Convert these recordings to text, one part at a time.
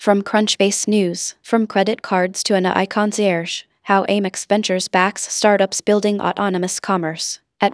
From Crunchbase News, from credit cards to an AI concierge, how Amex Ventures backs startups building autonomous commerce. At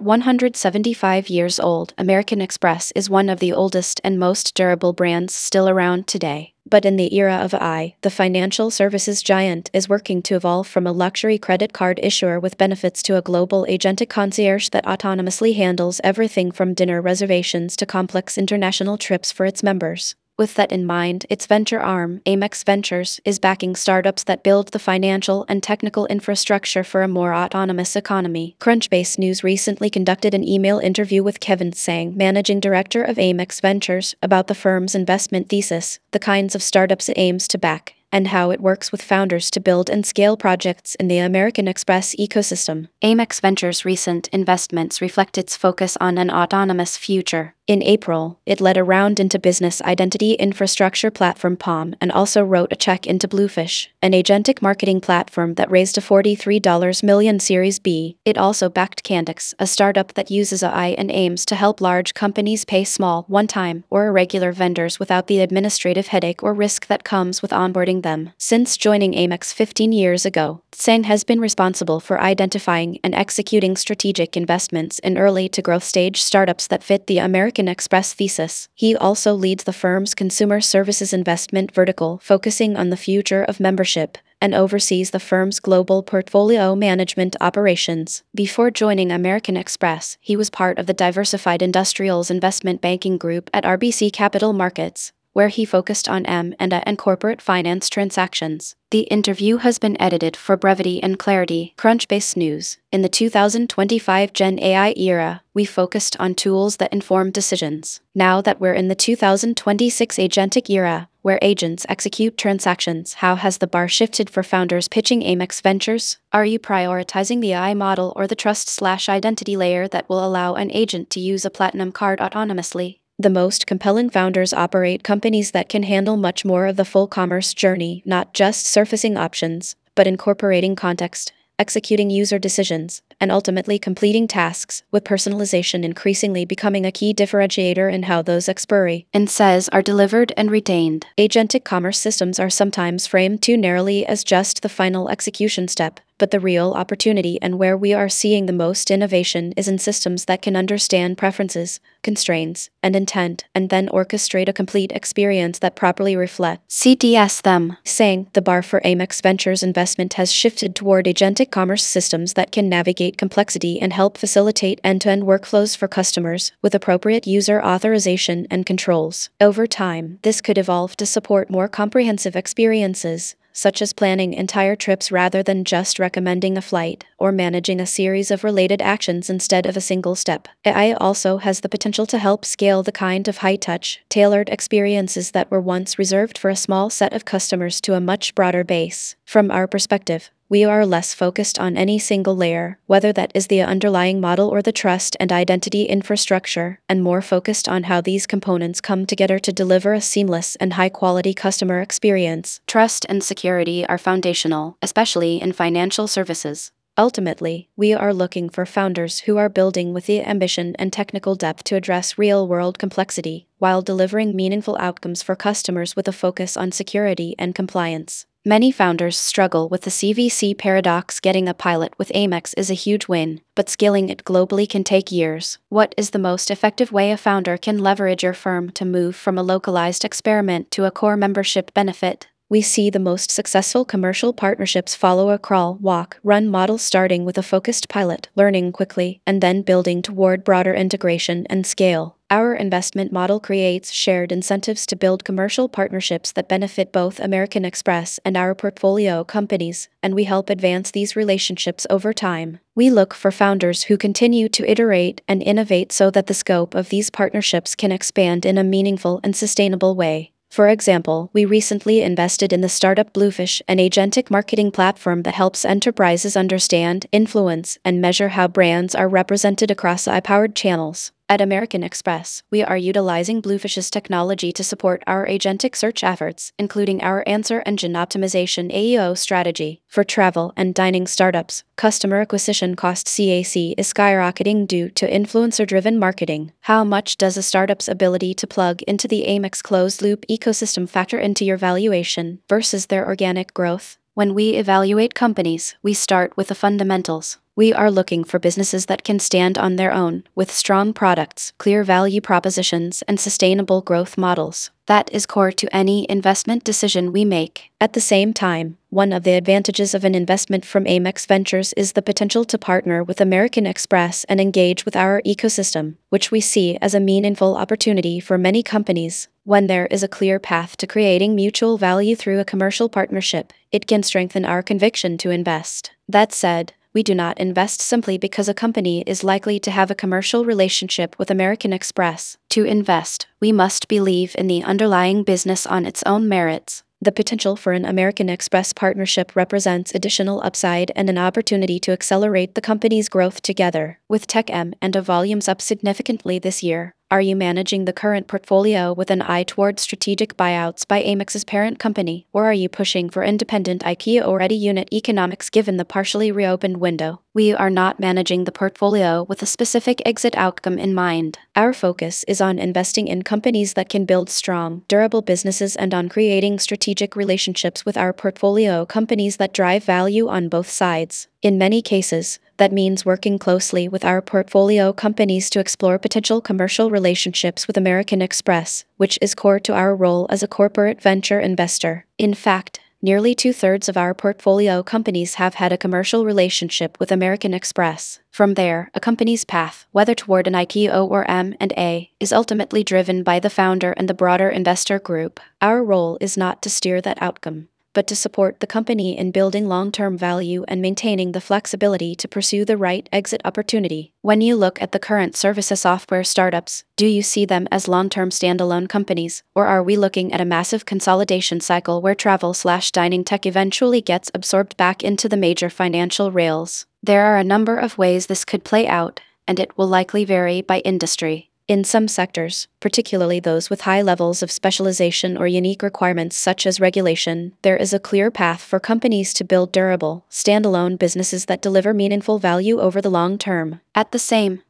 175 years old, American Express is one of the oldest and most durable brands still around today. But in the era of AI, the financial services giant is working to evolve from a luxury credit card issuer with benefits to a global agentic concierge that autonomously handles everything from dinner reservations to complex international trips for its members. With that in mind, its venture arm, Amex Ventures, is backing startups that build the financial and technical infrastructure for a more autonomous economy. Crunchbase News recently conducted an email interview with Kevin Tsang, managing director of Amex Ventures, about the firm's investment thesis, the kinds of startups it aims to back, and how it works with founders to build and scale projects in the American Express ecosystem. Amex Ventures' recent investments reflect its focus on an autonomous future. In April, it led a round into business identity infrastructure platform Palm and also wrote a check into Bluefish, an agentic marketing platform that raised a $43 million Series B. It also backed Candix, a startup that uses AI and aims to help large companies pay small, one-time, or irregular vendors without the administrative headache or risk that comes with onboarding them. Since joining Amex 15 years ago, Tsang has been responsible for identifying and executing strategic investments in early to growth stage startups that fit the American Express thesis. He also leads the firm's consumer services investment vertical, focusing on the future of membership, and oversees the firm's global portfolio management operations. Before joining American Express, he was part of the Diversified Industrials Investment Banking Group at RBC Capital Markets, where he focused on M&A and corporate finance transactions. The interview has been edited for brevity and clarity. Crunchbase News. In the 2025 Gen AI era, we focused on tools that inform decisions. Now that we're in the 2026 agentic era, where agents execute transactions, how has the bar shifted for founders pitching Amex Ventures? Are you prioritizing the AI model or the trust/identity layer that will allow an agent to use a platinum card autonomously? The most compelling founders operate companies that can handle much more of the full commerce journey, not just surfacing options, but incorporating context, executing user decisions, and ultimately completing tasks, with personalization increasingly becoming a key differentiator in how those expiry and says are delivered and retained. Agentic commerce systems are sometimes framed too narrowly as just the final execution step, but the real opportunity and where we are seeing the most innovation is in systems that can understand preferences, constraints, and intent, and then orchestrate a complete experience that properly reflects CTS them. Saying, the bar for Amex Ventures investment has shifted toward agentic commerce systems that can navigate complexity and help facilitate end-to-end workflows for customers, with appropriate user authorization and controls. Over time, this could evolve to support more comprehensive experiences, such as planning entire trips rather than just recommending a flight, or managing a series of related actions instead of a single step. AI also has the potential to help scale the kind of high-touch, tailored experiences that were once reserved for a small set of customers to a much broader base. From our perspective, we are less focused on any single layer, whether that is the underlying model or the trust and identity infrastructure, and more focused on how these components come together to deliver a seamless and high-quality customer experience. Trust and security are foundational, especially in financial services. Ultimately, we are looking for founders who are building with the ambition and technical depth to address real-world complexity, while delivering meaningful outcomes for customers with a focus on security and compliance. Many founders struggle with the CVC paradox. Getting a pilot with Amex is a huge win, but scaling it globally can take years. What is the most effective way a founder can leverage your firm to move from a localized experiment to a core membership benefit? We see the most successful commercial partnerships follow a crawl, walk, run model, starting with a focused pilot, learning quickly, and then building toward broader integration and scale. Our investment model creates shared incentives to build commercial partnerships that benefit both American Express and our portfolio companies, and we help advance these relationships over time. We look for founders who continue to iterate and innovate so that the scope of these partnerships can expand in a meaningful and sustainable way. For example, we recently invested in the startup Bluefish, an agentic marketing platform that helps enterprises understand, influence, and measure how brands are represented across AI-powered channels. At American Express, we are utilizing Bluefish's technology to support our agentic search efforts, including our answer engine optimization AEO strategy. For travel and dining startups, customer acquisition cost CAC is skyrocketing due to influencer-driven marketing. How much does a startup's ability to plug into the Amex closed-loop ecosystem factor into your valuation versus their organic growth? When we evaluate companies, we start with the fundamentals. We are looking for businesses that can stand on their own, with strong products, clear value propositions, and sustainable growth models. That is core to any investment decision we make. At the same time, one of the advantages of an investment from Amex Ventures is the potential to partner with American Express and engage with our ecosystem, which we see as a meaningful opportunity for many companies. When there is a clear path to creating mutual value through a commercial partnership, it can strengthen our conviction to invest. That said, we do not invest simply because a company is likely to have a commercial relationship with American Express. To invest, we must believe in the underlying business on its own merits. The potential for an American Express partnership represents additional upside and an opportunity to accelerate the company's growth together. With Tech M and A volumes up significantly this year, are you managing the current portfolio with an eye toward strategic buyouts by Amex's parent company, or are you pushing for independent IPO-ready unit economics given the partially reopened window? We are not managing the portfolio with a specific exit outcome in mind. Our focus is on investing in companies that can build strong, durable businesses and on creating strategic relationships with our portfolio companies that drive value on both sides. In many cases, that means working closely with our portfolio companies to explore potential commercial relationships with American Express, which is core to our role as a corporate venture investor. In fact, nearly 2/3 of our portfolio companies have had a commercial relationship with American Express. From there, a company's path, whether toward an IPO or M&A, is ultimately driven by the founder and the broader investor group. Our role is not to steer that outcome, but to support the company in building long-term value and maintaining the flexibility to pursue the right exit opportunity. When you look at the current services software startups, do you see them as long-term standalone companies, or are we looking at a massive consolidation cycle where travel/dining tech eventually gets absorbed back into the major financial rails? There are a number of ways this could play out, and it will likely vary by industry. In some sectors, particularly those with high levels of specialization or unique requirements such as regulation, there is a clear path for companies to build durable, standalone businesses that deliver meaningful value over the long term. At the same